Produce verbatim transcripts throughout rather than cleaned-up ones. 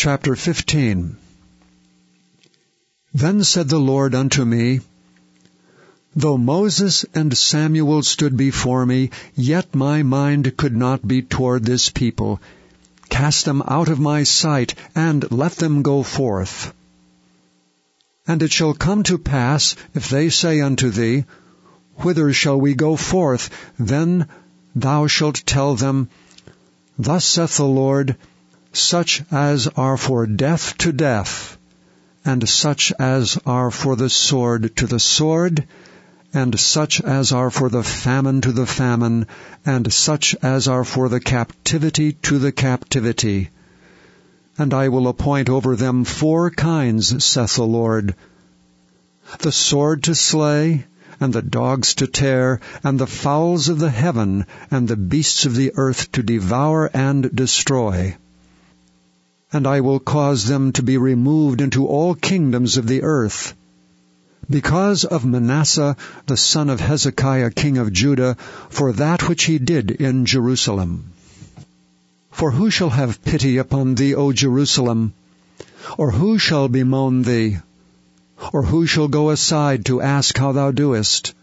Chapter fifteen. Then said the Lord unto me, Though Moses and Samuel stood before me, yet my mind could not be toward this people. Cast them out of my sight, and let them go forth. And it shall come to pass, if they say unto thee, Whither shall we go forth? Then thou shalt tell them, Thus saith the Lord, Such as are for death to death, and such as are for the sword to the sword, and such as are for the famine to the famine, and such as are for the captivity to the captivity. And I will appoint over them four kinds, saith the Lord, the sword to slay, and the dogs to tear, and the fowls of the heaven, and the beasts of the earth to devour and destroy. And I will cause them to be removed into all kingdoms of the earth, because of Manasseh the son of Hezekiah king of Judah, for that which he did in Jerusalem. For who shall have pity upon thee, O Jerusalem? Or who shall bemoan thee? Or who shall go aside to ask how thou doest?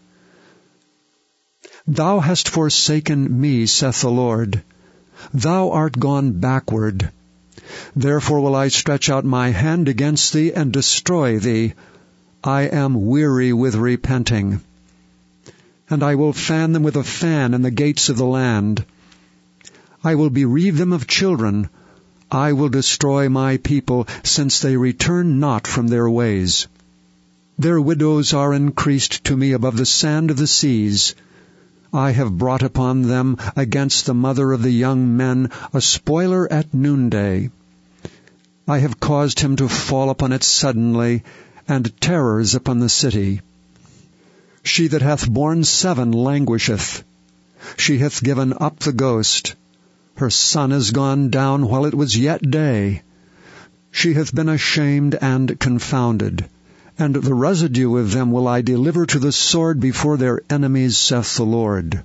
Thou hast forsaken me, saith the Lord. Thou art gone backward. Therefore will I stretch out my hand against thee, and destroy thee. I am weary with repenting. And I will fan them with a fan in the gates of the land. I will bereave them of children. I will destroy my people, since they return not from their ways. Their widows are increased to me above the sand of the seas. I have brought upon them against the mother of the young men a spoiler at noonday. I have caused him to fall upon it suddenly, and terrors upon the city. She that hath borne seven languisheth. She hath given up the ghost. Her son is gone down while it was yet day. She hath been ashamed and confounded, and the residue of them will I deliver to the sword before their enemies, saith the Lord.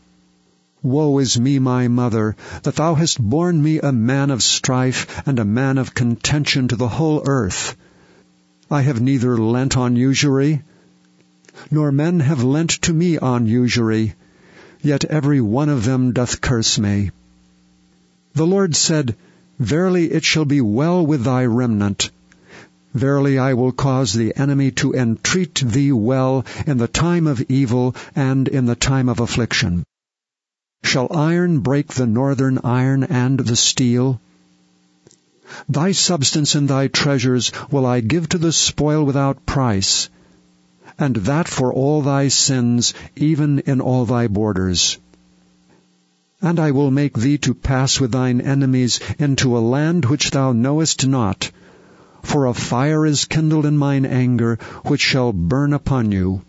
Woe is me, my mother, that thou hast borne me a man of strife, and a man of contention to the whole earth. I have neither lent on usury, nor men have lent to me on usury, yet every one of them doth curse me. The Lord said, Verily it shall be well with thy remnant. Verily I will cause the enemy to entreat thee well in the time of evil and in the time of affliction. Shall iron break the northern iron and the steel? Thy substance and thy treasures will I give to the spoil without price, and that for all thy sins, even in all thy borders. And I will make thee to pass with thine enemies into a land which thou knowest not, for a fire is kindled in mine anger, which shall burn upon you.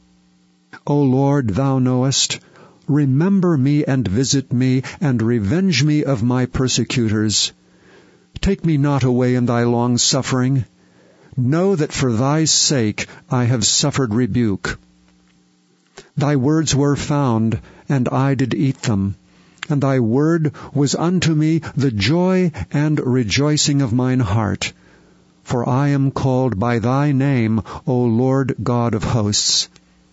O Lord, thou knowest. Remember me and visit me, and revenge me of my persecutors. Take me not away in thy long suffering. Know that for thy sake I have suffered rebuke. Thy words were found, and I did eat them, and thy word was unto me the joy and rejoicing of mine heart. For I am called by thy name, O Lord God of hosts.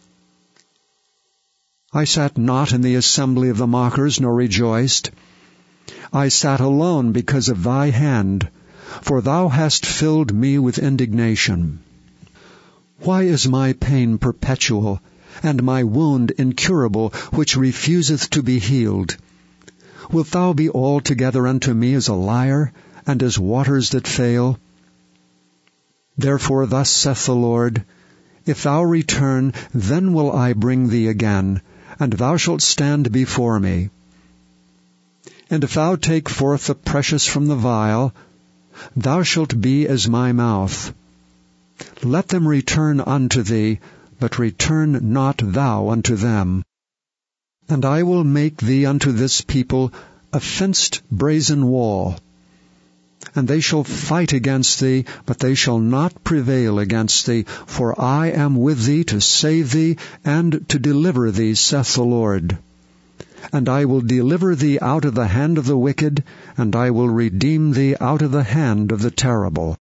I sat not in the assembly of the mockers, nor rejoiced. I sat alone because of thy hand, for thou hast filled me with indignation. Why is my pain perpetual, and my wound incurable, which refuseth to be healed? Wilt thou be altogether unto me as a liar, and as waters that fail? Therefore thus saith the Lord, If thou return, then will I bring thee again, and thou shalt stand before me. And if thou take forth the precious from the vile, thou shalt be as my mouth. Let them return unto thee, but return not thou unto them. And I will make thee unto this people a fenced brazen wall. And they shall fight against thee, but they shall not prevail against thee, for I am with thee to save thee, and to deliver thee, saith the Lord. And I will deliver thee out of the hand of the wicked, and I will redeem thee out of the hand of the terrible.